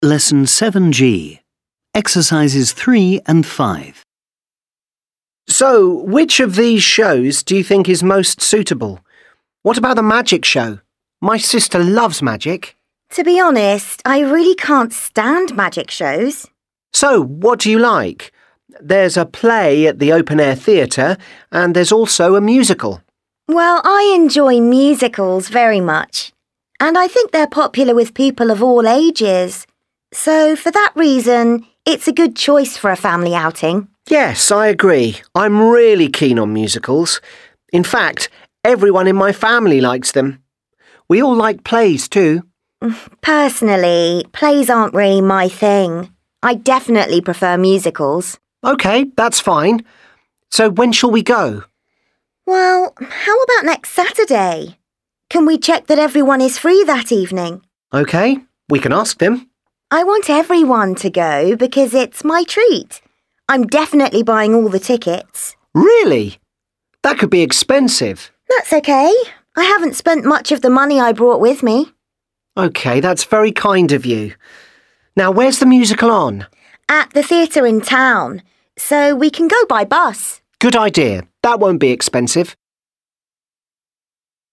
Lesson 7G. Exercises 3 and 5. So, which of these shows do you think is most suitable? What about the magic show? My sister loves magic. To be honest, I really can't stand magic shows. So, what do you like? There's a play at the open-air theatre and there's also a musical. Well, I enjoy musicals very much. And I think they're popular with people of all ages. So, for that reason, it's a good choice for a family outing. Yes, I agree. I'm really keen on musicals. In fact, everyone in my family likes them. We all like plays too. Personally, plays aren't really my thing. I definitely prefer musicals. OK, that's fine. So when shall we go? Well, how about next Saturday? Can we check that everyone is free that evening? OK, we can ask them. I want everyone to go because it's my treat. I'm definitely buying all the tickets. Really? That could be expensive. That's okay. I haven't spent much of the money I brought with me. OK, that's very kind of you. Now, where's the musical on? At the theatre in town, so we can go by bus. Good idea. That won't be expensive.